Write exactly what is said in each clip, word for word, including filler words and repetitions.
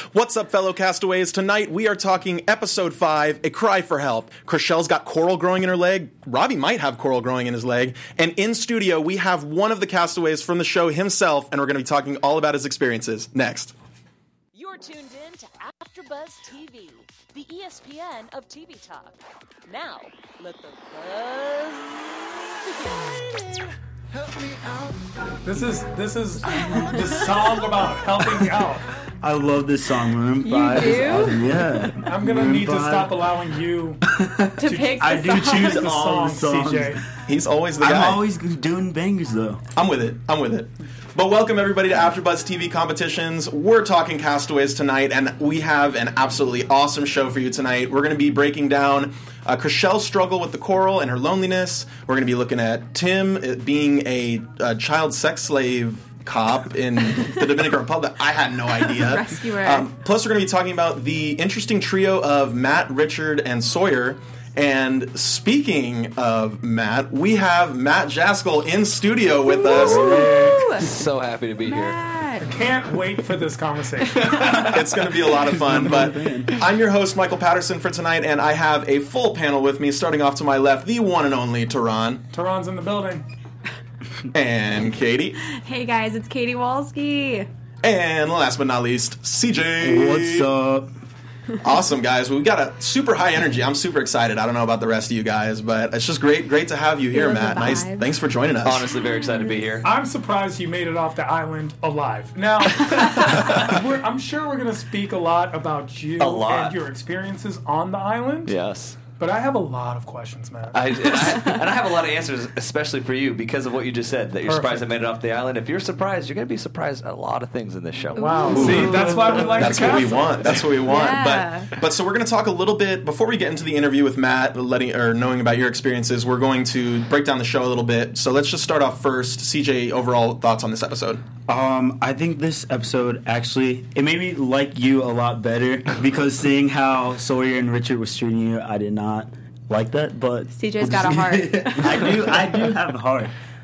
What's up, fellow castaways? Tonight we are talking episode five, A Cry for Help. Chrishelle's got coral growing in her leg. Robbie might have coral growing in his leg. And in studio, we have one of the castaways from the show himself, and we're going to be talking all about his experiences. Next. You're tuned in to AfterBuzz T V, the E S P N of T V talk. Now, let the buzz begin. Help me out. This is this is the song about helping out. I love this song, Maroon five. You do? Awesome. Yeah. I'm gonna Maroon need to five. stop allowing you to, to pick the I do song. choose the all the song, songs. C J. He's always the I'm guy. always doing bangers, though. I'm with it. I'm with it. But welcome, everybody, to AfterBuzz T V Competitions. We're talking Castaways tonight, and we have an absolutely awesome show for you tonight. We're going to be breaking down uh, Chrishelle's struggle with the coral and her loneliness. We're going to be looking at Tim uh, being a, a child sex slave cop in the Dominican Republic. I had no idea. Rescuer. Um, plus, we're going to be talking about the interesting trio of Matt, Richard, and Sawyer. And speaking of Matt, we have Matt Jaskell in studio with us. Woo! So happy to be Matt. Can't wait for this conversation. It's going to be a lot of fun, but I'm your host, Michael Patterson, for tonight, and I have a full panel with me. Starting off to my left, the one and only Tehran. Tehran's in the building. And Katie. Hey guys, it's Katie Walski. And last but not least, C J. What's up? Awesome, guys. We got a super high energy. I'm super excited. I don't know about the rest of you guys, but it's just great great to have you here, Feel the Matt. Nice. vibe. Thanks for joining us. Honestly, very excited to be here. I'm surprised you made it off the island alive. Now, we're, I'm sure we're going to speak a lot about you A lot. and your experiences on the island. Yes. But I have a lot of questions, Matt. I, and, I, and I have a lot of answers, especially for you, because of what you just said, that you're surprised I Perfect. made it off the island. If you're surprised, you're going to be surprised at a lot of things in this show. Wow. See, that's why we like That's the what we cast. want. That's what we want. Yeah. But but so we're going to talk a little bit before we get into the interview with Matt, letting or knowing about your experiences. We're going to break down the show a little bit. So let's just start off first. C J, overall thoughts on this episode? Um, I think this episode actually it made me like you a lot better because seeing how Sawyer and Richard was treating you, I did not like that. But C J's got a heart. I do. I do have a heart.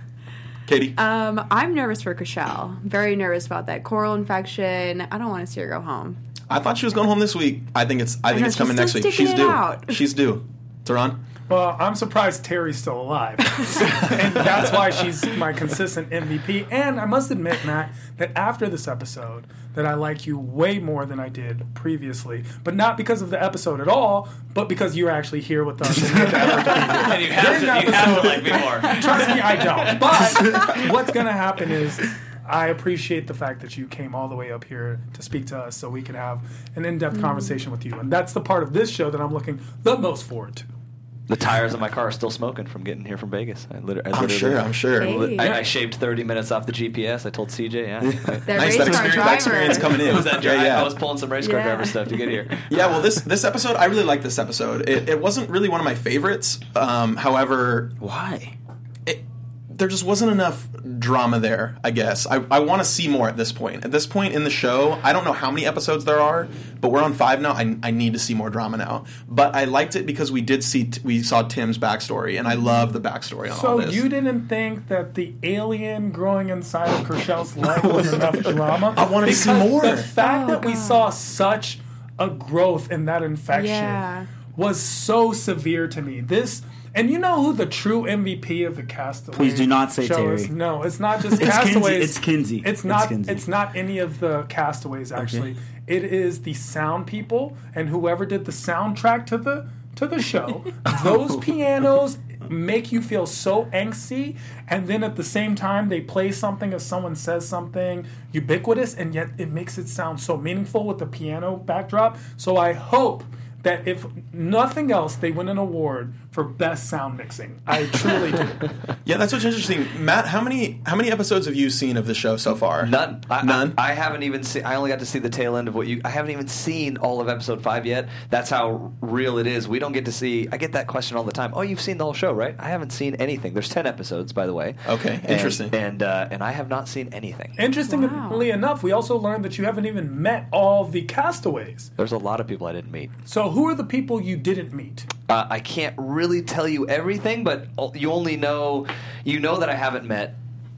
Katie. Um, I'm nervous for Chrishelle. Very nervous about that coral infection. I don't want to see her go home. I thought she was going home this week. I think it's I think know, it's she's coming still next week. sticking She's it due. out. She's due. Tehran. Well, I'm surprised Terry's still alive. And that's why she's my consistent M V P. And I must admit, Matt, that after this episode, that I like you way more than I did previously. But not because of the episode at all, but because you're actually here with us. And, you have the effort to be here. And you have, to, you have to like me more. Trust me, I don't. But what's going to happen is I appreciate the fact that you came all the way up here to speak to us so we can have an in-depth conversation with you. And that's the part of this show that I'm looking the most forward to. The tires of my car are still smoking from getting here from Vegas. I liter- I I'm literally- sure. I'm sure. Hey. I, I shaved thirty minutes off the G P S. I told C J, yeah. I, That Nice. race That car experience, driver. that experience coming in. it was that Yeah, drive. yeah. I was pulling some race car Yeah. driver stuff to get here. Yeah, well, this this episode, I really like this episode. It, it wasn't really one of my favorites. Um, however, Why? it, there just wasn't enough drama there, I guess. I, I want to see more at this point. At this point in the show, I don't know how many episodes there are, but we're on five now. I, I need to see more drama now. But I liked it because we did see, we saw Tim's backstory, and I love the backstory on all So this. you didn't think that the alien growing inside of Chrishelle's leg was enough drama? I wanted to see Because more. The fact Oh, that we God. saw such a growth in that infection Yeah. was so severe to me. This, and you know who the true M V P of the Castaway Please do not say show is? Terry. No, it's not just It's Kinsey. Castaways. It's Kinsey. It's It's not. Kinsey. It's not any of the Castaways actually. It is the sound people and whoever did the soundtrack to the to the show. Those pianos make you feel so angsty, and then at the same time they play something if someone says something ubiquitous, and yet it makes it sound so meaningful with the piano backdrop. So I hope that if nothing else, they win an award for best sound mixing. I truly do. Yeah, that's what's interesting. Matt, how many how many episodes have you seen of the show so far? None. I, None? I, I haven't even seen. I only got to see the tail end of what you. I haven't even seen all of episode five yet. That's how real it is. We don't get to see. I get that question all the time. Oh, you've seen the whole show, right? I haven't seen anything. There's ten episodes, by the way. Okay, And- interesting. And uh, and I have not seen anything. Interestingly Wow. enough, we also learned that you haven't even met all the castaways. There's a lot of people I didn't meet. So who are the people you didn't meet? Uh, I can't really tell you everything, but you only know you know that I haven't met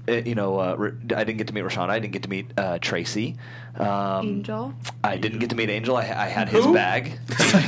uh, you know, uh, R- I didn't get to meet Rashawn. I didn't get to meet uh, Tracy. Um, Angel. I didn't get to meet Angel. I, I had his Who? bag.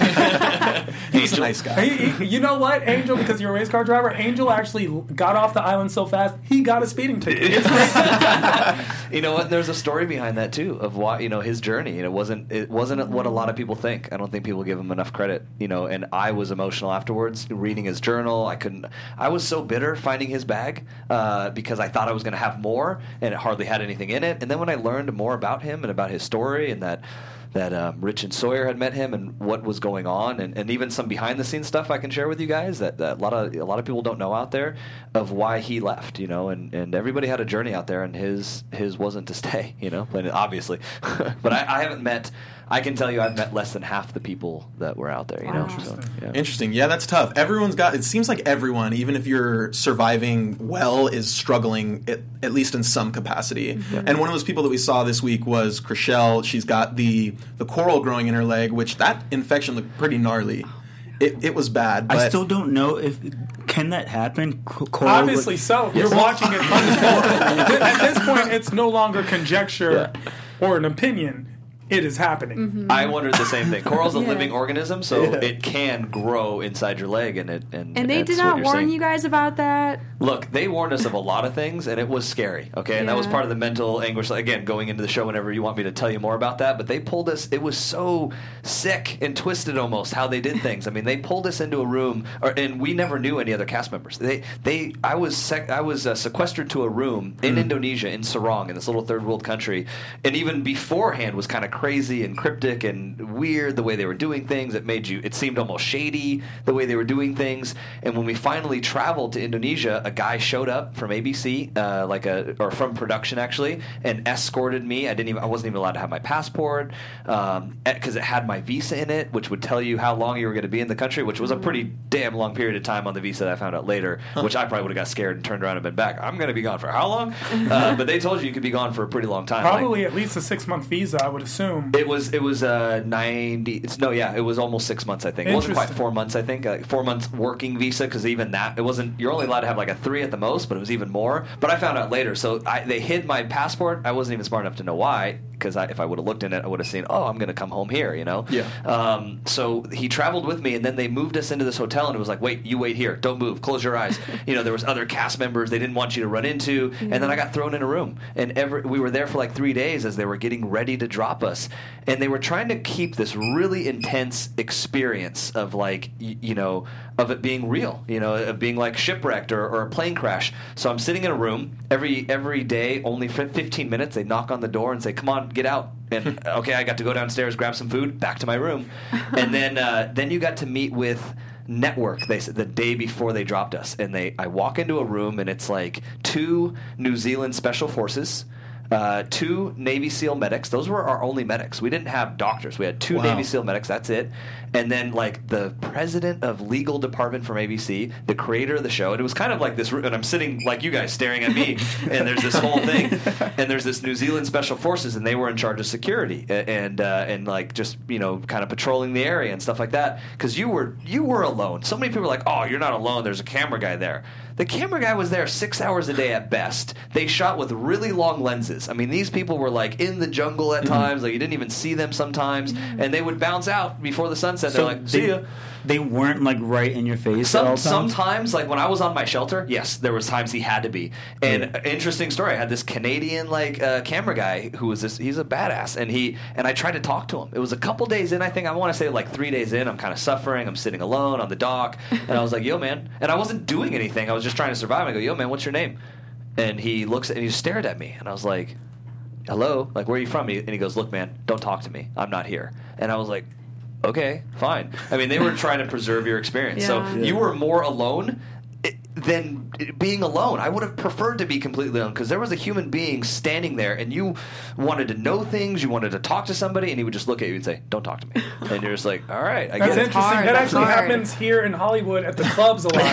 He's a nice guy. He, he, you know what, Angel? Because you're a race car driver, Angel actually got off the island so fast he got a speeding ticket. It's crazy. You know what? There's a story behind that too of why you know his journey. And it wasn't it wasn't what a lot of people think. I don't think people give him enough credit. You know, and I was emotional afterwards reading his journal. I couldn't. I was so bitter finding his bag uh, because I thought I was going to have more, and it hardly had anything in it. And then when I learned more about him and about his story and that. that um, Rich and Sawyer had met him and what was going on, and, and even some behind the scenes stuff I can share with you guys that, that a lot of a lot of people don't know out there of why he left, you know, and, and everybody had a journey out there, and his his wasn't to stay, you know, but obviously, but I, I haven't met. I can tell you I've met less than half the people that were out there, you know. Wow. So, yeah. Interesting. Yeah, that's tough. Everyone's got. It seems like everyone, even if you're surviving well, is struggling at, at least in some capacity. Mm-hmm. And one of those people that we saw this week was Chrishell. She's got the the coral growing in her leg, which that infection looked pretty gnarly. It, it was bad. But I still don't know if can that happen. C- Coral Obviously would- so. You're watching it unfold. At this point, it's no longer conjecture or an opinion. It is happening. I wondered the same thing. Coral's a Yeah. living organism, so it can grow inside your leg, and it and, And they that's did what not you're warn seeing. you guys about that. Look, they warned us of a lot of things, and it was scary, okay? And that was Yeah. part of the mental anguish. Again, going into the show whenever you want me to tell you more about that, but they pulled us, it was so sick and twisted almost how they did things. I mean, they pulled us into a room, or, and we never knew any other cast members. They, they, I was sec, I was uh, sequestered to a room in Indonesia, in Sarong, in this little third world country, and even beforehand was kind of crazy and cryptic and weird the way they were doing things. It made you, it seemed almost shady the way they were doing things. And when we finally traveled to Indonesia, a guy showed up from A B C, uh, like a or from production actually, and escorted me. I didn't even, I wasn't even allowed to have my passport because it had my visa in it, which would tell you how long you were going to be in the country, which was a pretty damn long period of time on the visa that I found out later, which I probably would have got scared and turned around and been back. I'm going to be gone for how long? Uh, but they told you you could be gone for a pretty long time. Like, Probably at least a six month visa, I would assume. it was it was uh, ninety. It's, no, yeah, it was almost six months. I think it wasn't quite Interesting. four months. I think like four months working visa because even that it wasn't. You're only allowed to have like a three at the most, but it was even more. But I found out later, so I, they hid my passport. I wasn't even smart enough to know why. Because I, if I would have looked in it, I would have seen, oh, I'm going to come home here, you know? Yeah. Um, so he traveled with me, and then they moved us into this hotel, and it was like, wait, you wait here. Don't move. Close your eyes. You know, there was other cast members they didn't want you to run into. And then I got thrown in a room. And every, we were there for like three days as they were getting ready to drop us. And they were trying to keep this really intense experience of like, y- you know, of it being real, you know, of being like shipwrecked or, or a plane crash. So I'm sitting in a room every every day, only for fifteen minutes. They knock on the door and say, come on, get out. And okay, I got to go downstairs, grab some food, back to my room. And then uh, then you got to meet with Network. They said the day before they dropped us, and they I walk into a room and it's like two New Zealand Special Forces. Uh, two Navy SEAL medics. Those were our only medics. We didn't have doctors. We had two Wow. Navy SEAL medics. That's it. And then like the president of legal department from A B C, the creator of the show. And it was kind of like this. And I'm sitting like you guys staring at me. And there's this whole thing. And there's this New Zealand Special Forces, and they were in charge of security a- and uh, and like just you know kind of patrolling the area and stuff like that. Because you were you were alone. So many people were like, oh, you're not alone. There's a camera guy there. The camera guy was there six hours a day at best. They shot with really long lenses. I mean, these people were like in the jungle at times. Like you didn't even see them sometimes, and they would bounce out before the sunset. They're like, "See they, ya." they weren't like right in your face at Some, all times? sometimes, like when I was on my shelter, yes, there was times he had to be. And uh, interesting story. I had this Canadian like uh, camera guy who was this. He's a badass, and he and I tried to talk to him. It was a couple days in. I think I want to say like three days in. I'm kind of suffering. I'm sitting alone on the dock, and I was like, "Yo, man," and I wasn't doing anything. I was just trying to survive. I go, "Yo, man, what's your name?" And he looks and he just stared at me, and I was like, "Hello, like where are you from?" And he goes, "Look, man, don't talk to me. I'm not here." And I was like, okay, fine. I mean, they were trying to preserve your experience. So Yeah. you were more alone i- than being alone. I would have preferred to be completely alone because there was a human being standing there and you wanted to know things, you wanted to talk to somebody, and he would just look at you and say, don't talk to me. And you're just like, all right, I That's get it. interesting. hard, That that's actually hard. happens here in Hollywood at the clubs a lot.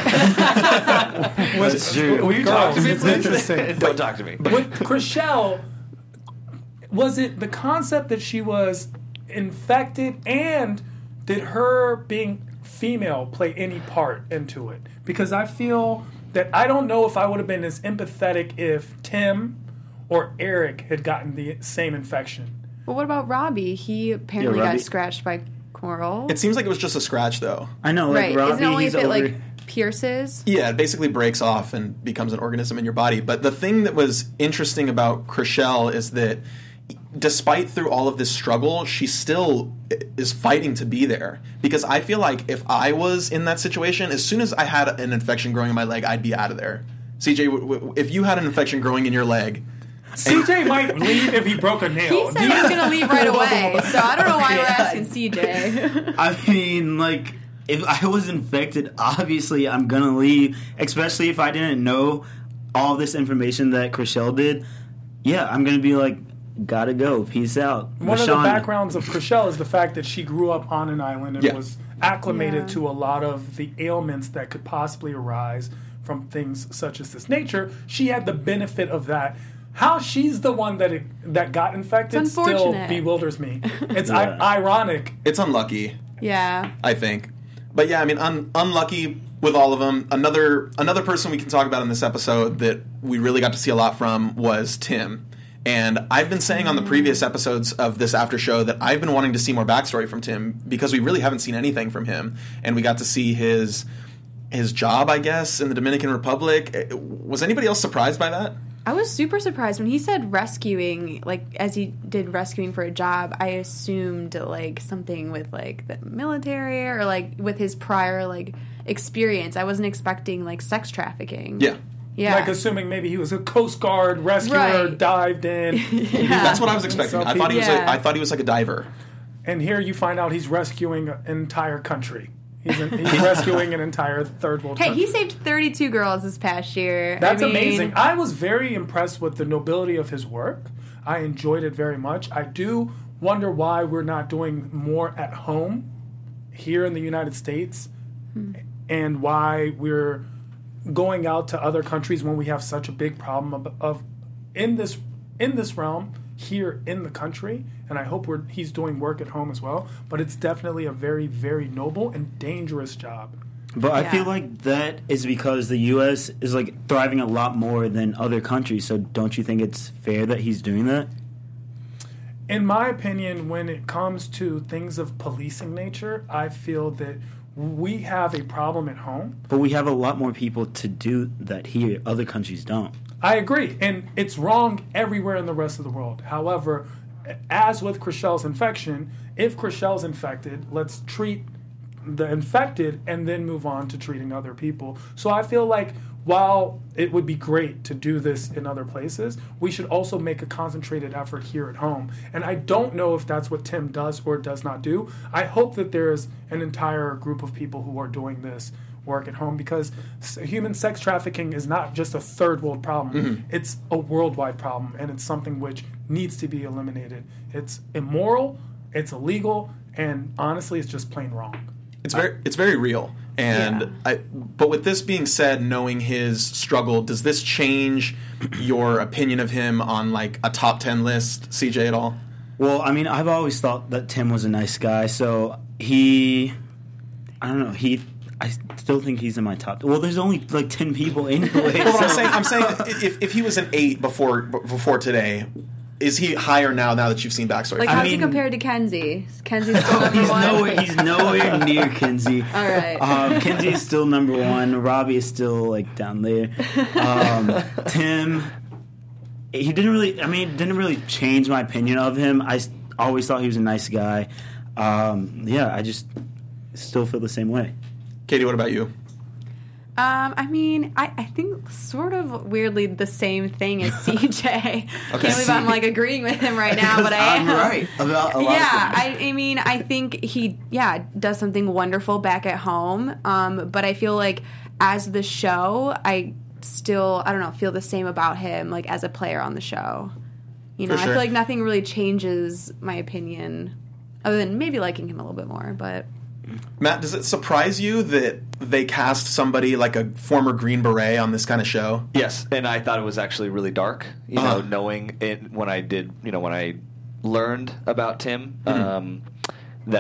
with, That's true. Will you talk to girls. me, It's please? interesting. Don't talk to me. With Chrishell, was it the concept that she was infected, and did her being female play any part into it? Because I feel that I don't know if I would have been as empathetic if Tim or Eric had gotten the same infection. But what about Robbie? He apparently Yeah, Robbie- got scratched by Coral. It seems like it was just a scratch, though. I know, like right. Robbie, Isn't it only he's if it over. like pierces? Yeah, it basically breaks off and becomes an organism in your body. But the thing that was interesting about Chrishell is that despite through all of this struggle, she still is fighting to be there. Because I feel like if I was in that situation, as soon as I had an infection growing in my leg, I'd be out of there. C J, w- w- if you had an infection growing in your leg, C J might leave if he broke a nail. He said he was going to leave right away, so I don't know why we're asking C J. I mean, like, if I was infected, obviously I'm gonna leave, especially if I didn't know all this information that Chrishell did. Yeah, I'm gonna be like, gotta go, peace out. One of the Rashawn- backgrounds of Chrishell is the fact that she grew up on an island and Yeah. was acclimated Yeah. to a lot of the ailments that could possibly arise from things such as this nature. She had the benefit of that. How she's the one that it, that got infected It's still unfortunate. bewilders me. It's Yeah. I- ironic. it's unlucky. Yeah. I think. But yeah, I mean, un- unlucky with all of them. Another another person we can talk about in this episode that we really got to see a lot from was Tim. And I've been saying on the previous episodes of this after show that I've been wanting to see more backstory from Tim because we really haven't seen anything from him. And we got to see his his job, I guess, in the Dominican Republic. Was anybody else surprised by that? I was super surprised when he said rescuing, like, as he did rescuing for a job, I assumed, like, something with, like, the military or, like, with his prior, like, experience. I wasn't expecting, like, sex trafficking. Yeah. Yeah. Like assuming maybe he was a Coast Guard rescuer, Right. dived in. Yeah. That's what I was expecting. I thought he was. Yeah. A, I thought he was like a diver. And here you find out he's rescuing an entire country. He's, an, he's rescuing an entire third world Hey, country. he saved thirty-two girls this past year. That's I mean, amazing. I was very impressed with the nobility of his work. I enjoyed it very much. I do wonder why we're not doing more at home here in the United States and why we're going out to other countries when we have such a big problem of, of in this in this realm here in the country. And I hope we're he's doing work at home as well. But it's definitely a very, very noble and dangerous job. But I Yeah. feel like that is because the U S is like thriving a lot more than other countries. So don't you think it's fair that he's doing that? In my opinion, when it comes to things of policing nature, I feel that we have a problem at home. But we have a lot more people to do that here. Other countries don't. I agree, and it's wrong everywhere in the rest of the world. However, as with Chrishell's infection, if Chrishell's infected, let's treat the infected and then move on to treating other people. So I feel like while it would be great to do this in other places, we should also make a concentrated effort here at home. And I don't know if that's what Tim does or does not do. I hope that there's an entire group of people who are doing this work at home because s- human sex trafficking is not just a third world problem. It's a worldwide problem, and it's something which needs to be eliminated. It's immoral, it's illegal, and honestly, it's just plain wrong. It's very it's very real. And Yeah. I, but with this being said, knowing his struggle, does this change your opinion of him on like a top ten list, C J, at all? Well, I mean, I've always thought that Tim was a nice guy. So he, I don't know, he. I still think he's in my top. Well, there's only like ten people anyway. Well, I'm so- saying I'm saying if if he was an eight before before today, is he higher now? Now that you've seen backstory, Like, I how's he mean- compared to Kenzie? Kenzie's still number He's one? nowhere. He's nowhere near Kenzie. All right. Um, Kenzie is still number one. Robbie is still like down there. Um, Tim, he didn't really. I mean, it didn't really change my opinion of him. I s- always thought he was a nice guy. Um, yeah, I just still feel the same way. Katie, what about you? Um, I mean, I, I think sort of weirdly the same thing as C J. Okay. Can't believe I'm like agreeing with him right now, but I am. I'm right about a lot Yeah, of things. I, I mean, I think he, yeah, does something wonderful back at home. Um, but I feel like as the show, I still, I don't know, feel the same about him, like as a player on the show. You know, For I sure. feel like nothing really changes my opinion, other than maybe liking him a little bit more. But Matt, does it surprise you that they cast somebody like a former Green Beret on this kind of show? Yes, and I thought it was actually really dark. You Uh-huh. know, knowing it when I did, you know, when I learned about Tim, um, that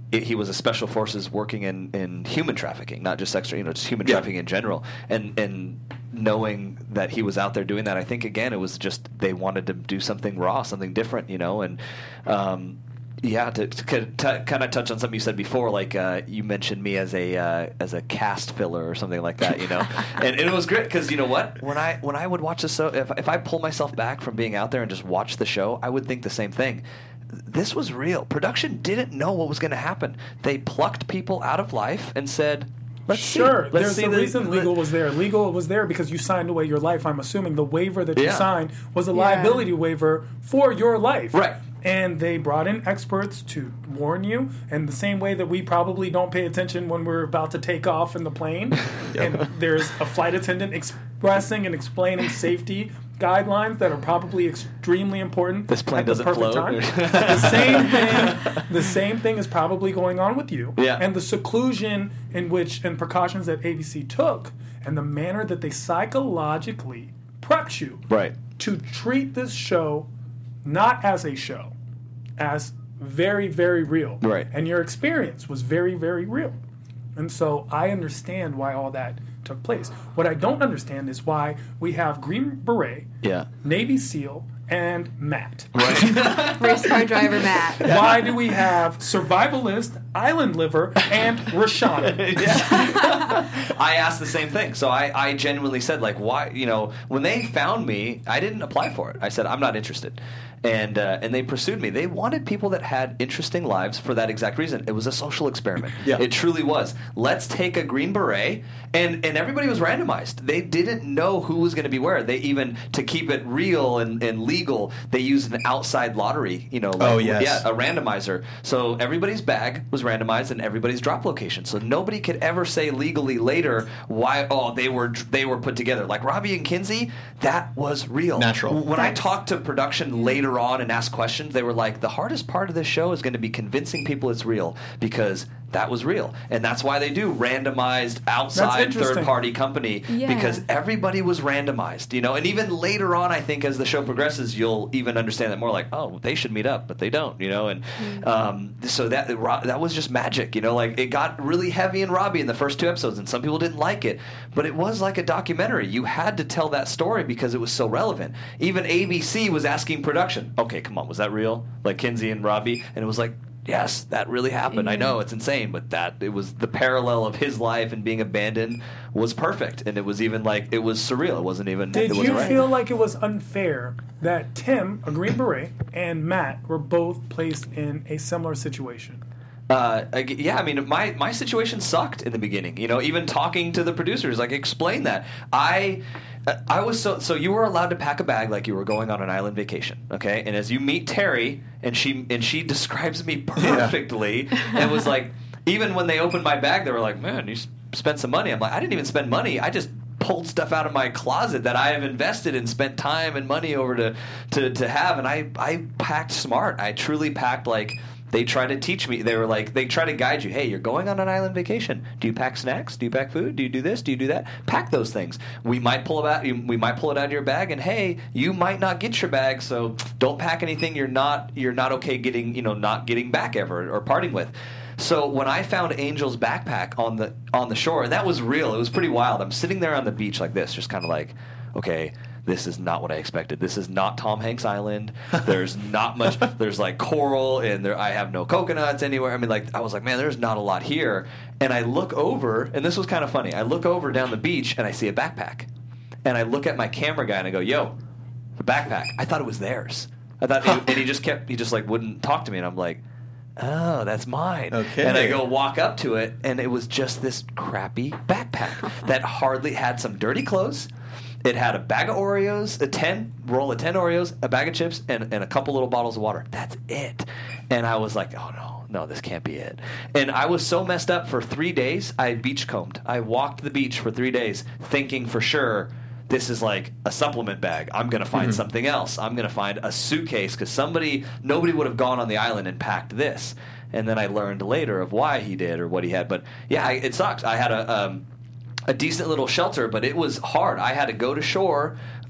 it, he was a special forces working in, in human trafficking, not just sex, you know, just human Yeah. trafficking in general. And and knowing that he was out there doing that, I think again it was just they wanted to do something raw, something different, you know, and. Um, Yeah, to, to, to kind of touch on something you said before, like uh, you mentioned me as a uh, as a cast filler or something like that, you know, and, and it was great because you know what, when I when I would watch the show, if if I pull myself back from being out there and just watch the show, I would think the same thing. This was real. Production didn't know what was going to happen. They plucked people out of life and said, "Let's Sure, see. Let's there's see a the- reason the- legal was there. Legal was there because you signed away your life. I'm assuming the waiver that you Yeah. signed was a Yeah. liability waiver for your life. Right. And they brought in experts to warn you, and the same way that we probably don't pay attention when we're about to take off in the plane, and there's a flight attendant expressing and explaining safety guidelines that are probably extremely important. This plane at the doesn't perfect float. time. the same thing. The same thing is probably going on with you. Yeah. And the seclusion in which and precautions that A B C took, and the manner that they psychologically prepped you Right. to treat this show not as a show, as very, very real. Right. And your experience was very, very real. And so I understand why all that took place. What I don't understand is why we have Green Beret, Yeah. Navy SEAL, and Matt. Race car driver Matt. Why do we have survivalist, island liver, and Rashawn? I asked the same thing. So I, I genuinely said, like, why, you know, when they found me, I didn't apply for it. I said, I'm not interested. And uh, and they pursued me. They wanted people that had interesting lives for that exact reason. It was a social experiment. Yeah. It truly was. Let's take a Green Beret, and, and everybody was randomized. They didn't know who was going to be where. They even, to keep it real and, and legal, they used an outside lottery, you know, like, Oh, yes. yeah, a randomizer. So everybody's bag was randomized and everybody's drop location. So nobody could ever say legally later why, oh, they were they were put together. Like Robbie and Kinsey, that was real. Natural. When I talked to production later on and asked questions, they were like, the hardest part of this show is going to be convincing people it's real because that was real. And that's why they do randomized outside interesting. third-party company Yeah. because everybody was randomized, you know. And even later on, I think as the show progresses, you'll even understand that more. Like, oh, they should meet up, but they don't, you know. And um, so that that was just magic, you know. Like it got really heavy in Robbie in the first two episodes, and some people didn't like it, but it was like a documentary. You had to tell that story because it was so relevant. Even A B C was asking production, okay, come on, was that real? Like Kinsey and Robbie, and it was like, yes, that really happened. I know it's insane, but that it was the parallel of his life and being abandoned was perfect, and it was even like it was surreal. It wasn't even. Did it you wasn't right. feel like it was unfair that Tim, a Green Beret, and Matt were both placed in a similar situation? Uh, I g- yeah, I mean, my, my situation sucked in the beginning. You know, even talking to the producers, like, explain that. I uh, I was so so you were allowed to pack a bag like you were going on an island vacation, okay? And as you meet Terry, and she and she describes me perfectly, and was like, even when they opened my bag, they were like, "Man, you s- spent some money." I'm like, I didn't even spend money. I just pulled stuff out of my closet that I have invested and spent time and money over to to, to have, and I I packed smart. I truly packed like. They try to teach me. They were like, they try to guide you. Hey, you're going on an island vacation. Do you pack snacks? Do you pack food? Do you do this? Do you do that? Pack those things. We might pull it out. We might pull it out of your bag, and hey, you might not get your bag, so don't pack anything. You're not. You're not okay getting. You know, not getting back ever or parting with. So when I found Angel's backpack on the on the shore, and that was real. It was pretty wild. I'm sitting there on the beach like this, just kind of like, okay. This is not what I expected. This is not Tom Hanks Island. There's not much. There's like coral, and there I have no coconuts anywhere. I mean, like I was like, man, there's not a lot here. And I look over, and this was kind of funny. I look over down the beach, and I see a backpack, and I look at my camera guy, and I go, "Yo, the backpack." I thought it was theirs. I thought, and he just kept, he just like wouldn't talk to me, and I'm like, oh, that's mine. Okay. And I go walk up to it, and it was just this crappy backpack that hardly had some dirty clothes. It had a bag of Oreos, a ten roll of ten Oreos, a bag of chips, and, and a couple little bottles of water. That's it. And I was like, oh no, no, this can't be it. And I was so messed up for three days. I beach combed. I walked the beach for three days, thinking for sure this is like a supplement bag. I'm going to find mm-hmm. something else. I'm going to find a suitcase because somebody, nobody would have gone on the island and packed this. And then I learned later of why he did or what he had. But yeah, I, it sucks. I had a. Um, a decent little shelter, but it was hard. I had to go to shore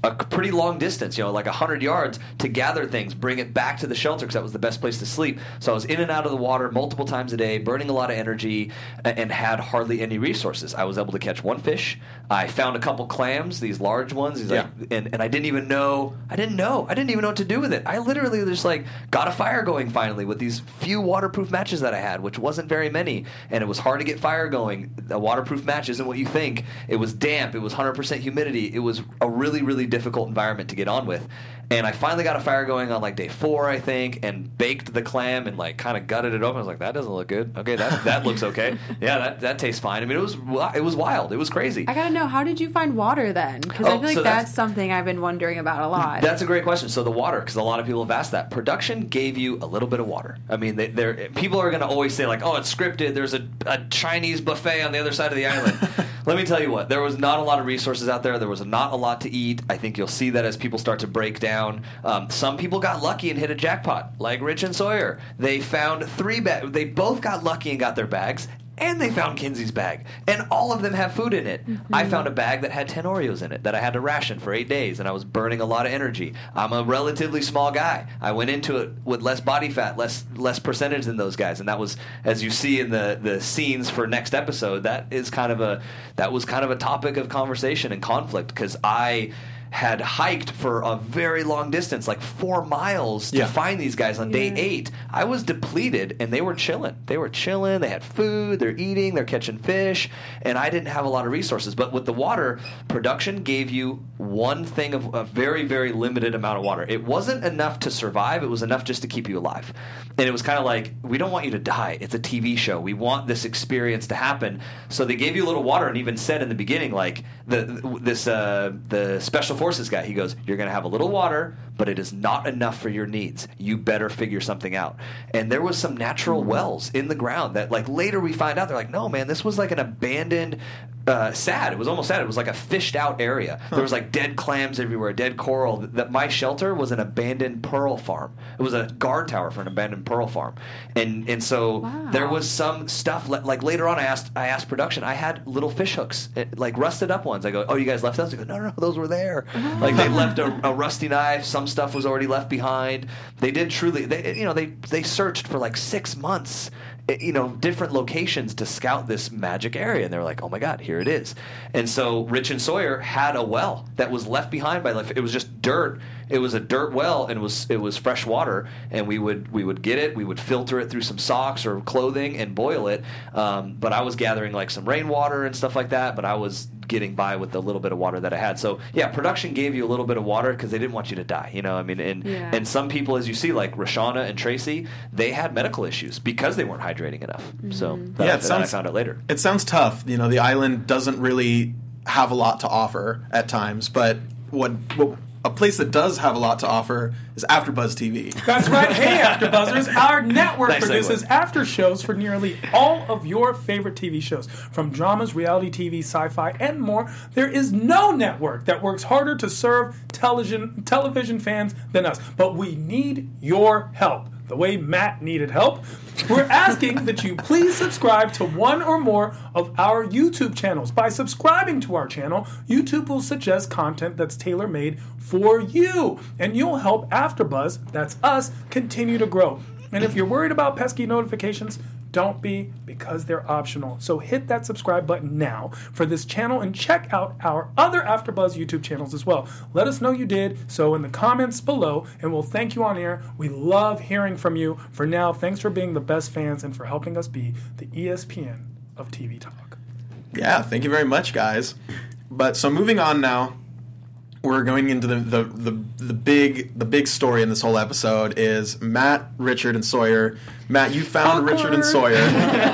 a pretty long distance, you know, like one hundred yards to gather things, bring it back to the shelter because that was the best place to sleep. So I was in and out of the water multiple times a day, burning a lot of energy, and had hardly any resources. I was able to catch one fish. I found a couple clams, these large ones, these Yeah. like, and, and I didn't even know, I didn't know, I didn't even know what to do with it. I literally just like got a fire going finally with these few waterproof matches that I had, which wasn't very many, and it was hard to get fire going. A waterproof match isn't what you think. It was damp, it was one hundred percent humidity, it was a really, really difficult environment to get on with. And I finally got a fire going on like day four, I think, and baked the clam and like kind of gutted it open. I was like, that doesn't look good. Okay, that that looks okay. Yeah, that, that tastes fine. I mean, it was it was wild. It was crazy. I gotta know, how did you find water then? Because Oh, I feel like so that's, that's- something I've been wondering about a lot. That's a great question. So the water, because a lot of people have asked that. Production gave you a little bit of water. I mean, they, they're, people are going to always say like, oh, it's scripted. There's a, a Chinese buffet on the other side of the island. Let me tell you what. There was not a lot of resources out there. There was not a lot to eat. I think you'll see that as people start to break down. Um, some people got lucky and hit a jackpot, like Rich and Sawyer. They found three bags. They both got lucky and got their bags. And they found Kinsey's bag. And all of them have food in it. Mm-hmm. I found a bag that had ten Oreos in it that I had to ration for eight days, and I was burning a lot of energy. I'm a relatively small guy. I went into it with less body fat, less less percentage than those guys. And that was, as you see in the, the scenes for next episode, that is kind of a that was kind of a topic of conversation and conflict, because I had hiked for a very long distance, like four miles, to Yeah. find these guys on day eight. I was depleted, and they were chilling. They were chilling. They had food. They're eating. They're catching fish, and I didn't have a lot of resources. But with the water, production gave you one thing of a very, very limited amount of water. It wasn't enough to survive. It was enough just to keep you alive. And it was kind of like, we don't want you to die. It's a T V show. We want this experience to happen. So they gave you a little water, and even said in the beginning, like the this uh, the special forces guy, he goes, you're going to have a little water, but it is not enough for your needs. You better figure something out. And there was some natural wells in the ground that, like, later we find out, they're like, no, man, this was like an abandoned, uh, sad. It was almost sad. It was like a fished out area. Huh. There was like dead clams everywhere, dead coral. That my shelter was an abandoned pearl farm. It was a guard tower for an abandoned pearl farm. And and so wow. there was some stuff, like later on I asked I asked production, I had little fish hooks, like rusted up ones. I go, oh, you guys left those? They go, no, no, no, those were there. Like they left a, a rusty knife. Some stuff was already left behind. They did truly, they, you know, they they searched for like six months, you know, different locations to scout this magic area, and they were like, oh my God, here it is. And so Rich and Sawyer had a well that was left behind by, like, it was just dirt. It was a dirt well, and it was it was fresh water, and we would we would get it, we would filter it through some socks or clothing and boil it. Um, but I was gathering like some rainwater and stuff like that. But I was getting by with the little bit of water that I had. So yeah, production gave you a little bit of water because they didn't want you to die. You know, I mean, and yeah. and some people, as you see, like Rashana and Tracy, they had medical issues because they weren't hydrating enough. Mm-hmm. So that, yeah, I, it sounds, I found it later. It sounds tough. You know, the island doesn't really have a lot to offer at times, but what what. A place that does have a lot to offer is AfterBuzz T V. That's right. Hey, AfterBuzzers! Our network Nice produces segue. after shows for nearly all of your favorite T V shows, from dramas, reality T V, sci-fi, and more. There is no network that works harder to serve television television fans than us. But we need your help. The way Matt needed help, we're asking that you please subscribe to one or more of our YouTube channels. By subscribing to our channel, YouTube will suggest content that's tailor-made for you, and you'll help AfterBuzz, that's us, continue to grow. And if you're worried about pesky notifications, don't be, because they're optional. So hit that subscribe button now for this channel and check out our other AfterBuzz YouTube channels as well. Let us know you did so in the comments below, and we'll thank you on air. We love hearing from you. For now, thanks for being the best fans and for helping us be the E S P N of T V Talk. Yeah, thank you very much, guys. But so moving on now, we're going into the, the, the, the big the big story in this whole episode is Matt, Richard, and Sawyer. Matt, you found Awkward. Richard and Sawyer.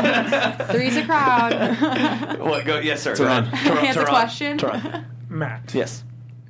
Three's a crowd. What? Go. Yes, sir. Tehran. Tehran, He has a Tehran, question. Tehran. Matt, Yes.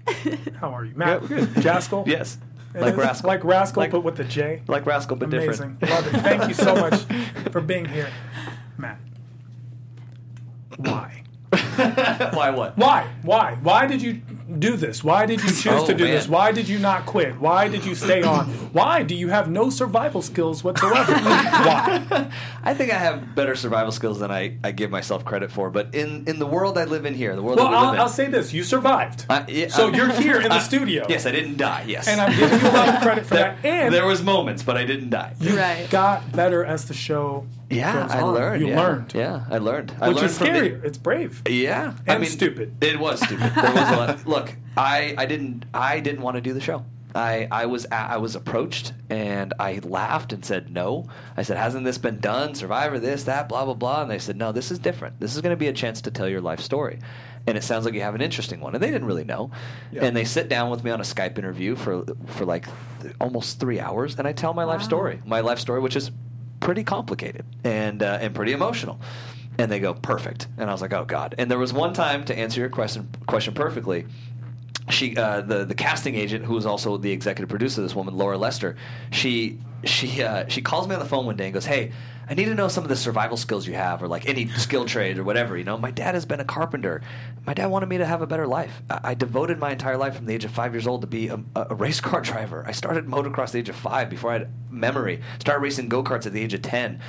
how are you? Matt, Yeah, good. Jaskell? Yes. It Like is? Rascal. Like Rascal, Like- but with the J. Like Rascal, but Amazing. different. Love it. Thank you so much for being here. Matt, why? Why? What? Why? Why? Why did you do this? Why did you choose Oh, to do man. this? Why did you not quit? Why did you stay on? Why do you have no survival skills whatsoever? Why? I think I have better survival skills than I, I give myself credit for. But in, in the world I live in here, the world Well, that we live I'll, in, I'll say this: you survived, I- yeah, so I- you're here in the I- studio. Yes, I didn't die. Yes, and I'm giving you a lot of credit for there, that. And there was moments, but I didn't die. you Right. got better as the show. Yeah, goes I on. learned. You yeah. learned, Yeah, I learned. I which learned is from scary. the- It's brave. Yeah, I And mean, stupid. It was stupid. There was a lot. Look, I, I didn't I didn't want to do the show. I, I was I was approached and I laughed and said no. I said, hasn't this been done? Survivor, this, that, blah blah blah. And they said, no, this is different. This is going to be a chance to tell your life story. And it sounds like you have an interesting one. And they didn't really know. Yeah. And they sit down with me on a Skype interview for for like th- almost three hours, and I tell my life Wow. story. My life story, which is pretty complicated and uh, and pretty emotional. And they go, perfect. And I was like, oh God. And there was one time, to answer your question question perfectly, she uh, the the casting agent, who was also the executive producer, this woman Laura Lester, she she uh, she calls me on the phone one day and goes, hey, I need to know some of the survival skills you have, or like any skill trade or whatever. You know, my dad has been a carpenter. My dad wanted me to have a better life. I, I devoted my entire life from the age of five years old to be a, a race car driver. I started motocross at the age of five before I had memory. Started racing go-karts at the age of ten.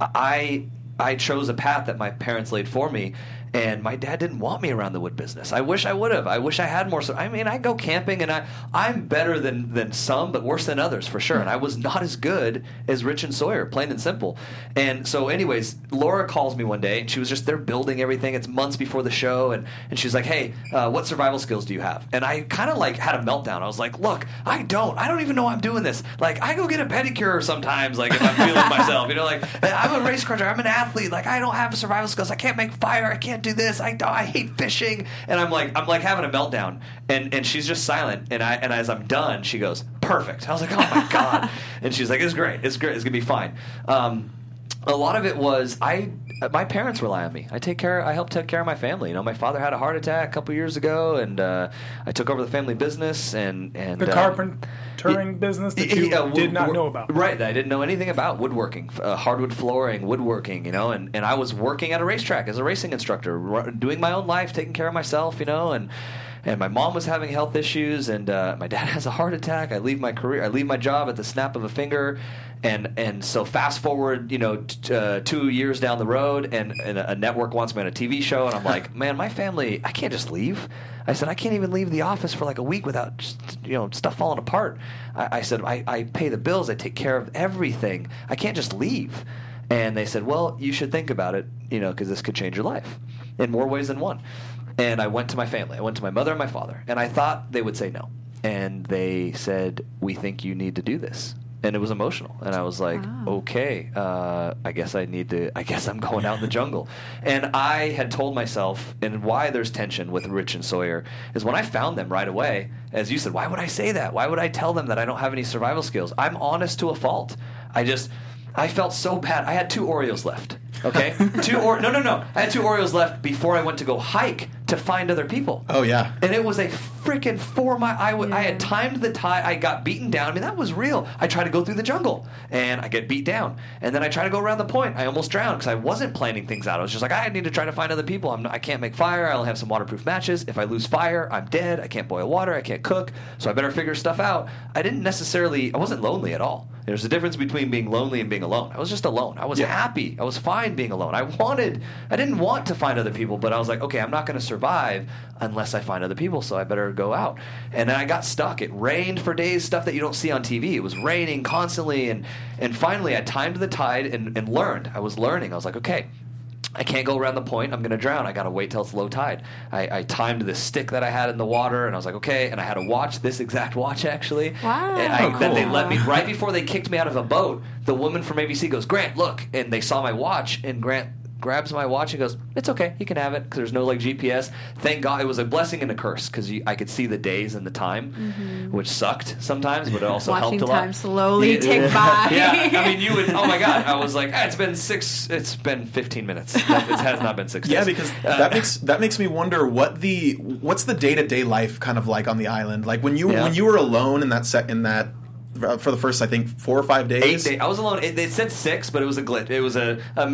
I I chose a path that my parents laid for me, and my dad didn't want me around the wood business. I wish I would have. I wish I had more. So I mean, I go camping, and I I'm better than than some, but worse than others for sure. And I was not as good as Rich and Sawyer, plain and simple. And so, anyways, Laura calls me one day, and she was just there building everything. It's months before the show, and and she's like, "Hey, uh, what survival skills do you have?" And I kind of like had a meltdown. I was like, "Look, I don't. I don't even know I'm doing this. Like, I go get a pedicure sometimes, like if I'm feeling myself. You know, like I'm a race car driver. I'm an athlete. Like I don't have survival skills. I can't make fire. I can't do this. I I hate fishing." And I'm like I'm like having a meltdown, and and she's just silent. And I and as I'm done, she goes, "Perfect." I was like, "Oh my God!" And she's like, "It's great. It's great. It's gonna be fine." Um, a lot of it was I. My parents rely on me. I take care. I help take care of my family. You know, my father had a heart attack a couple years ago, and uh, I took over the family business. And and The uh, carpentering business that you yeah, did wood- not wood- know about. Right, that I didn't know anything about woodworking, uh, hardwood flooring, woodworking, you know, and, and I was working at a racetrack as a racing instructor, ru- doing my own life, taking care of myself, you know, and and my mom was having health issues, and uh, my dad has a heart attack. I leave my career, I leave my job at the snap of a finger, and and so fast forward, you know, t- uh, two years down the road, and, and a network wants me on a T V show, and I'm like, man, my family, I can't just leave. I said, I can't even leave the office for like a week without just, you know, stuff falling apart. I, I said, I, I pay the bills, I take care of everything. I can't just leave. And they said, well, you should think about it, you know, because this could change your life in more ways than one. And I went to my family. I went to my mother and my father. And I thought they would say no. And they said, we think you need to do this. And it was emotional. And I was like, Wow. okay, uh, I guess I need to, I guess I'm going out in the jungle. And I had told myself, and why there's tension with Rich and Sawyer, is when I found them right away, as you said, why would I say that? Why would I tell them that I don't have any survival skills? I'm honest to a fault. I just, I felt so bad. I had two Oreos left. Okay, two or no, no, no. I had two Oreos left before I went to go hike to find other people. Oh yeah. And it was a freaking four mile. I, w- I had Yeah. timed the tide. I got beaten down. I mean, that was real. I tried to go through the jungle, and I get beat down. And then I try to go around the point. I almost drowned because I wasn't planning things out. I was just like, I need to try to find other people. I'm not, I can't make fire. I only have some waterproof matches. If I lose fire, I'm dead. I can't boil water. I can't cook. So I better figure stuff out. I didn't necessarily. I wasn't lonely at all. There's a difference between being lonely and being alone. I was just alone. I was Yeah. happy. I was fine being alone. I wanted. I didn't want to find other people, but I was like, okay, I'm not going to survive unless I find other people, so I better go out. And then I got stuck. It rained for days, stuff that you don't see on T V. It was raining constantly, and and finally I timed the tide and, and learned. I was learning. I was like, okay, I can't go around the point. I'm going to drown. I got to wait till it's low tide. I, I timed this stick that I had in the water, and I was like, okay. And I had a watch, this exact watch, actually. Wow. And I, Oh, Then they cool. let me, right before they kicked me out of a boat, the woman from A B C goes, Grant, look. And they saw my watch, and Grant grabs my watch and goes, it's okay, you can have it, because there's no like G P S. Thank God, it was a blessing and a curse, because I could see the days and the time, Mm-hmm. which sucked sometimes, but it also Watching helped a lot. time slowly Yeah. tick by. Yeah, I mean, you would. Oh my God, I was like, ah, it's been six. It's been fifteen minutes. It has not been six. Yeah, days. because Uh, that makes that makes me wonder what the what's the day to day life kind of like on the island. Like when you Yeah. when you were alone in that set in that uh, for the first I think four or five days. Eight days. I was alone. It, they said six, but it was a glitch. It was a, a miss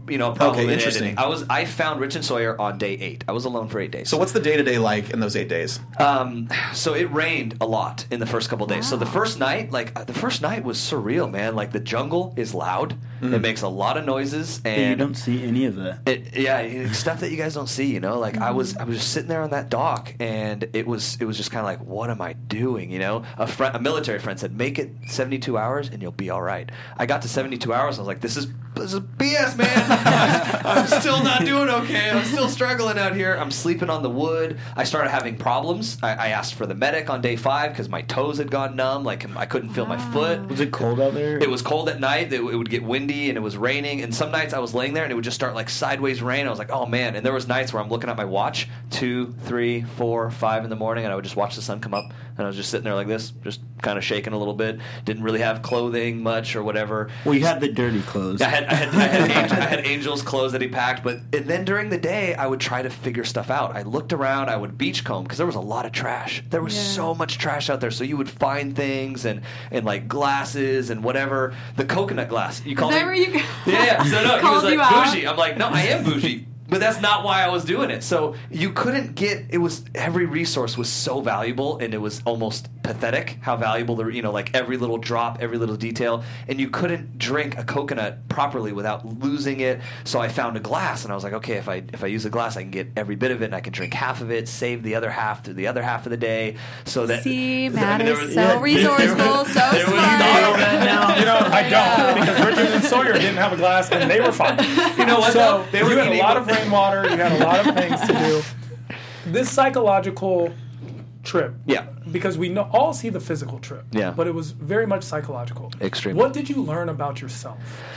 you know, a problem Okay, in interesting. editing. I was I found Rich and Sawyer on day eight. I was alone for eight days. So what's the day to day like in those eight days? Um, so it rained a lot in the first couple days. So the first night, like uh, the first night was surreal, man. Like the jungle is loud. Mm. It makes a lot of noises, and Yeah, you don't see any of that. It, yeah, it's stuff that you guys don't see, you know. Like I was, I was just sitting there on that dock, and it was, it was just kind of like, what am I doing? You know, a friend, a military friend said, make it seventy-two hours, and you'll be all right. I got to seventy-two hours, and I was like, this is, this is B S, man. I'm still not doing okay. I'm still struggling out here. I'm sleeping on the wood. I started having problems. I, I asked for the medic on day five because my toes had gone numb. Like I couldn't feel my foot. Was it cold out there? It was cold at night. It, it would get windy and it was raining. And some nights I was laying there and it would just start like sideways rain. I was like, oh man. And there was nights where I'm looking at my watch, two, three, four, five in the morning, and I would just watch the sun come up. And I was just sitting there like this, just kind of shaking a little bit. Didn't really have clothing much or whatever. Well, you had the dirty clothes. I had I had, I had, Angel, I had Angel's clothes that he packed, but and then during the day I would try to figure stuff out. I looked around. I would beach comb because there was a lot of trash. There was Yeah. so much trash out there. So you would find things and and like glasses and whatever. The coconut glass. You call Is me? that where you Yeah, yeah. So no, he was Called like you out? bougie. I'm like, no, I am bougie. But that's not why I was doing it. So you couldn't get, it was, every resource was so valuable, and it was almost pathetic how valuable the, you know, like every little drop, every little detail, and you couldn't drink a coconut properly without losing it. So I found a glass, and I was like, okay, if I if I use a glass, I can get every bit of it, and I can drink half of it, save the other half through the other half of the day, so that... See, I Matt mean, there is was- so yeah, there- resourceful, there was- so there was smart. not all that now. You know, I don't because Richard and Sawyer didn't have a glass and they were fine. You know what, So though? They were you had a eating lot what- of rainwater. You had a lot of things to do. This psychological trip, Yeah. because we know, all see the physical trip, Yeah. but it was very much psychological. Extremely. What did you learn about yourself?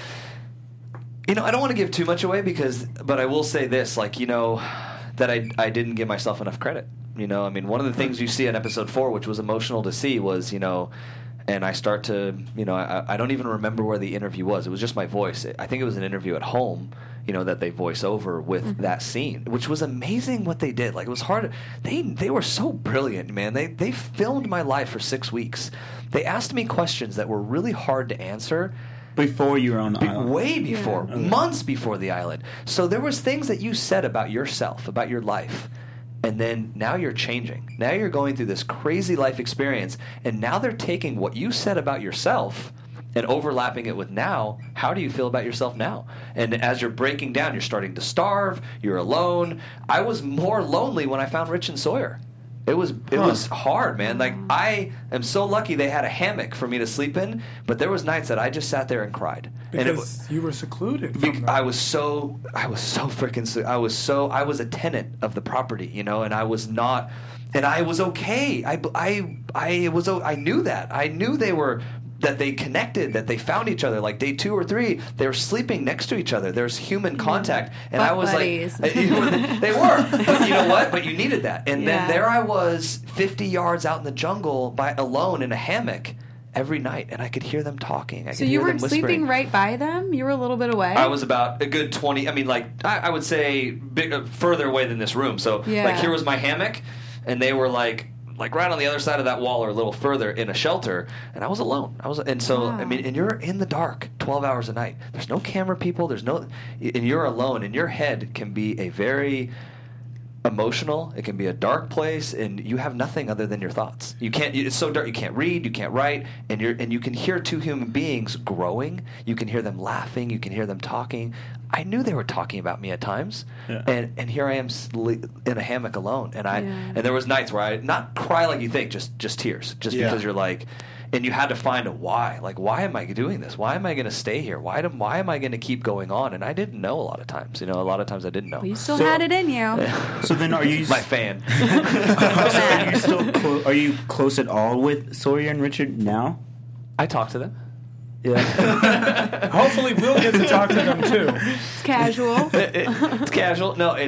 You know, I don't want to give too much away because, but I will say this, like, you know, that I, I didn't give myself enough credit. You know, I mean, one of the things you see in episode four, which was emotional to see, was, you know, and I start to, you know, I, I don't even remember where the interview was. It was just my voice. I think it was an interview at home, you know, that they voice over with Mm-hmm. that scene, which was amazing what they did. Like, it was hard. They they were so brilliant, man. They they filmed my life for six weeks. They asked me questions that were really hard to answer. Before you were on the Be- island. way before, months before the island. So there was things that you said about yourself, about your life, and then now you're changing. Now you're going through this crazy life experience, and now they're taking what you said about yourself and overlapping it with now. How do you feel about yourself now? And as you're breaking down, you're starting to starve. You're alone. I was more lonely when I found Rich and Sawyer. It was it Huh. was hard, man. Like, I am so lucky they had a hammock for me to sleep in, but there was nights that I just sat there and cried. And it, Because you were secluded be- from that. I was so I was so freaking so, I was so I was a tenant of the property, you know, and I was not, and I was okay. I I I was o- I knew that. I knew they were that they connected, that they found each other. Like day two or three, they were sleeping next to each other. There's human contact, and Butt I was buddies. like, you know, they were. But you know what? But you needed that. And Yeah. then there I was, fifty yards out in the jungle, by alone in a hammock every night, and I could hear them talking. I So could you hear them weren't whispering. sleeping right by them? You were a little bit away? I was about a good twenty. I mean, like I, I would say big, uh, further away than this room. So, Yeah. like, here was my hammock, and they were like, like right on the other side of that wall or a little further in a shelter, and I was alone. I was, and so Wow. I mean, and you're in the dark, twelve hours a night. There's no camera people. There's no, and you're alone. And your head can be a very emotional. It can be a dark place, and you have nothing other than your thoughts. You can't. It's so dark. You can't read. You can't write, and you're and you can hear two human beings growing. You can hear them laughing. You can hear them talking. I knew they were talking about me at times, Yeah. and and here I am sle- in a hammock alone, and I Yeah. and there was nights where I not cry like you think, just just tears, just Yeah. because you're like. And you had to find a why. Like, why am I doing this? Why am I going to stay here? Why, do, why am I going to keep going on? And I didn't know a lot of times. You know, a lot of times I didn't know. Well, you still So- had it in you. So then, are you? My fan. so are you still? Clo- are you close at all with Sawyer and Richard now? I talk to them. Yeah. Hopefully, we'll get to talk to them too. It's casual. It- it's casual. No, it's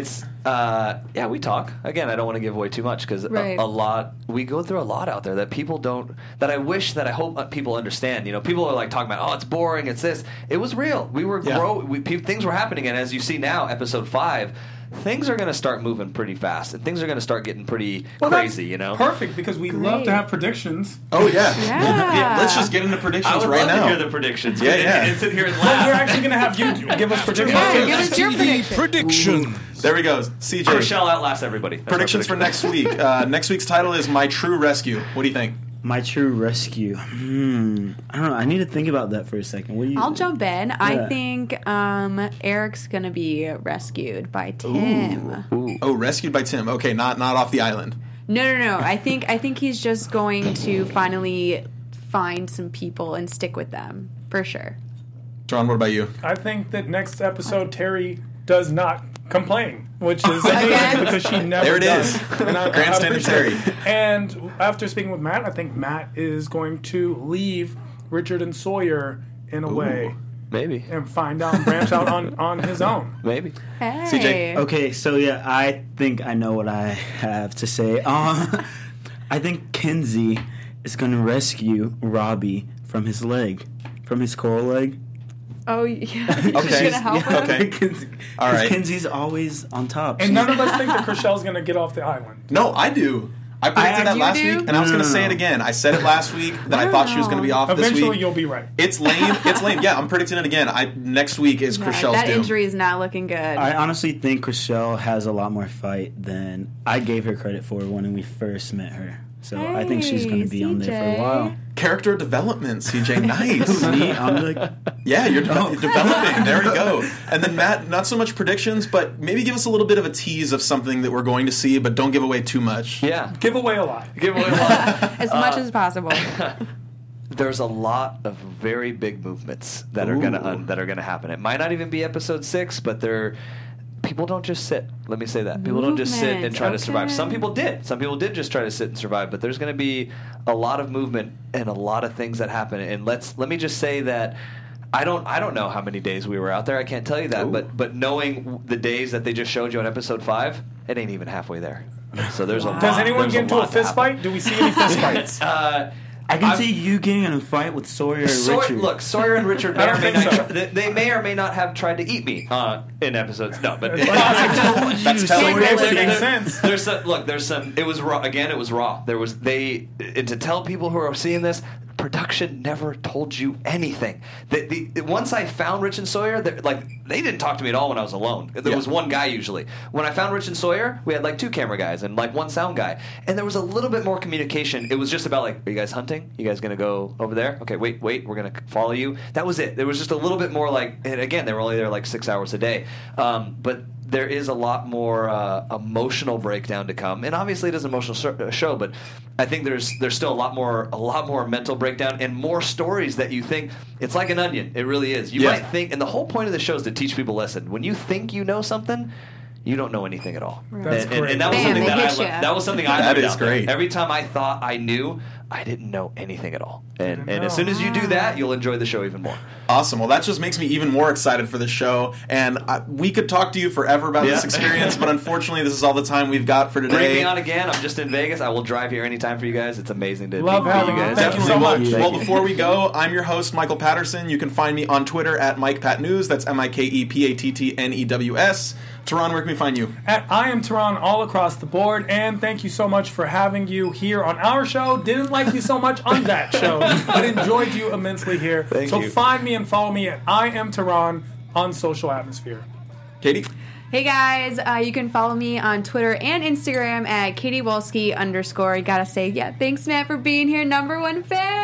Uh, yeah, we talk. Again, I don't want to give away too much because Right. a, a lot we go through a lot out there that people don't. That I wish that I hope uh, people understand. You know, people are like talking about, oh, it's boring, it's this. It was real. We were Yeah. grow. We, pe- things were happening, and as you see now, episode five, things are going to start moving pretty fast, and things are going to start getting pretty Well, that's crazy. You know, Perfect, because we love to Great. have predictions. Oh yeah. Yeah. Let's just get into predictions I would right love now. to hear the predictions. Yeah, and, yeah. and sit here and Well, we're laugh. actually going to have you give us predictions. Yeah, too. give us your prediction. Prediction. There we go. C J. Rochelle outlasts everybody. That's my Predictions for prediction. next week. Uh, next week's title is My True Rescue. What do you think? My True Rescue. Hmm. I don't know. I need to think about that for a second. What do you? I'll jump in. I Yeah. think um, Eric's gonna be rescued by Tim. Oh, rescued by Tim. Okay, not not off the island. No, no, no. I think I think he's just going to finally find some people and stick with them for sure. John, what about you? I think that next episode Terry does not complain, which is Again? amazing because she never There it does. is. And I- I Grandstand appreciate Terry. it. And after speaking with Matt, I think Matt is going to leave Richard and Sawyer in a way Maybe. and find out and branch out on, on his own. Maybe. Hey. C J. Okay, so yeah, I think I know what I have to say. Um, I think Kenzie is going to rescue Robbie from his leg, from his coral leg. Oh, yeah. She's Okay. gonna help him. Okay. Kenzie, All right. Kenzie's always on top. And She- none of us think that Chriselle's going to get off the island. No, I do. I predicted that You last do? week, and I was No, going to no, say no. it again. I said it last week that I thought she was going to be off this Eventually, week. you'll be right. It's lame. It's lame. Yeah, I'm predicting it again. I next week is Yeah, Chriselle's that doom. injury is not looking good. I honestly think Chriselle has a lot more fight than I gave her credit for when we first met her. So I think she's going to be on there for a while. Character development, C J. Nice. Me, I'm like, Yeah, you're, de- you're developing. There we go. And then Matt, not so much predictions, but maybe give us a little bit of a tease of something that we're going to see, but don't give away too much. Yeah. Give away a lot. Give away a lot. as much as possible. There's a lot of very big movements that are gonna Ooh. un- that are gonna happen. It might not even be episode six, but they're people don't just sit. Let me say that people don't just sit and Movement, try to survive. okay. Some people did. Some people did just try to sit and survive. But there's going to be a lot of movement and a lot of things that happen. And let's let me just say that. I don't. I don't know how many days we were out there. I can't tell you that. Ooh. But but knowing the days that they just showed you on episode five, it ain't even halfway there. So there's a lot. Does anyone there's get into a lot to fist happen. fight? Do we see any fist fights? Uh, I can I'm- see you getting in a fight with Sawyer and Sawyer, Richard. look, Sawyer and Richard I may don't or may think not. so. Try, they, they may or may not have tried to eat me uh, in episodes. No, but That's telling. It would There- make there- sense. there's some, look. There's some. It was raw. Again, it was raw. There was they. And to tell people who are seeing this, production never told you anything. The, the, once I found Rich and Sawyer, they're- like they didn't talk to me at all when I was alone. There Yeah. was one guy usually. When I found Rich and Sawyer, we had like two camera guys and like one sound guy, and there was a little bit more communication. It was just about like, are you guys hunting? You guys gonna go over there? Okay, wait, wait, we're gonna follow you. That was it. There was just a little bit more like, and again, they were only there like six hours a day, um, but. There is a lot more uh, emotional breakdown to come, and obviously it is an emotional so- uh, show. But I think there's there's still a lot more a lot more mental breakdown and more stories that you think it's like an onion. It really is. You Yeah. might think, and the whole point of the show is to teach people a lesson. When you think you know something, you don't know anything at all. That's and, and- great. and that was Bam, something they that I hit le- ya. that was something I That learned is out there. great. Every time I thought I knew, I didn't know anything at all. And Didn't and as know. soon as you do that, you'll enjoy the show even more. Awesome. Well, that just makes me even more excited for the show. And I, we could talk to you forever about this Yeah. experience, but unfortunately, this is all the time we've got for Bring today. me on again. I'm just in Vegas. I will drive here anytime for you guys. It's amazing to Love meet having you you. guys. Thank you Definitely. so well, much. well, Thank you. before we go, I'm your host, Michael Patterson. You can find me on Twitter at Mike Pat News. That's M I K E P A T T N E W S. Teron, where can we find you? At I Am Tehran all across the board, and thank you so much for having you here on our show. Didn't like you so much on that show, but enjoyed you immensely here. Thank so you. find me and follow me at I Am Tehran on Social Atmosphere. Katie? Hey guys, uh, you can follow me on Twitter and Instagram at Katie Wolski underscore. I gotta say, yeah, thanks Matt for being here, number one fan.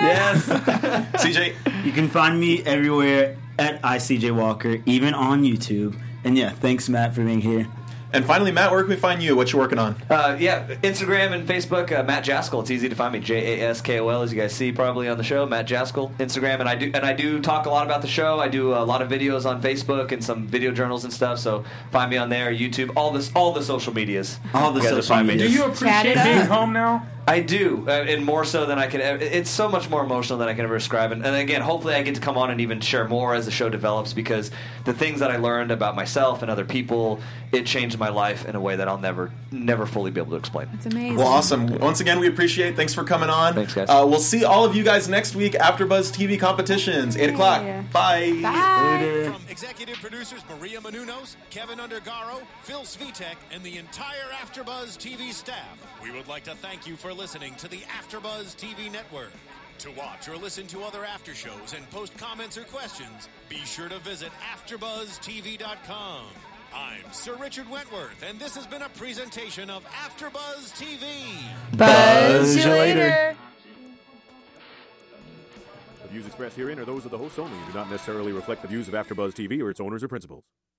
Yes. C J? You can find me everywhere at I C J Walker, even on YouTube. And yeah, thanks Matt for being here. And finally, Matt, where can we find you? What you working on? Uh, yeah, Instagram and Facebook, uh, Matt Jaskol. It's easy to find me. J A S K O L, as you guys see probably on the show. Matt Jaskol, Instagram, and I do and I do talk a lot about the show. I do a lot of videos on Facebook and some video journals and stuff. So find me on there, YouTube, all this, all the social medias. All the You guys will social find me. medias. Do you Chat appreciate it being up. home now? I do, uh, and more so than I can. ever It's so much more emotional than I can ever describe. And, and again, hopefully, I get to come on and even share more as the show develops, because the things that I learned about myself and other people, it changed my life in a way that I'll never, never fully be able to explain. It's amazing. Well, awesome. Once again, we appreciate it. Thanks for coming on. Thanks, guys. Uh, we'll see all of you guys next week after Buzz T V competitions, eight o'clock. Yeah. Bye. Bye. From executive producers Maria Menounos, Kevin Undergaro, Phil Svitek, and the entire AfterBuzz T V staff, we would like to thank you for listening to the AfterBuzz T V network. To watch or listen to other after shows and post comments or questions, be sure to visit after buzz T V dot com. I'm Sir Richard Wentworth, and this has been a presentation of AfterBuzz T V. Buzz you later. The views expressed herein are those of the hosts only and do not necessarily reflect the views of AfterBuzz T V or its owners or principals.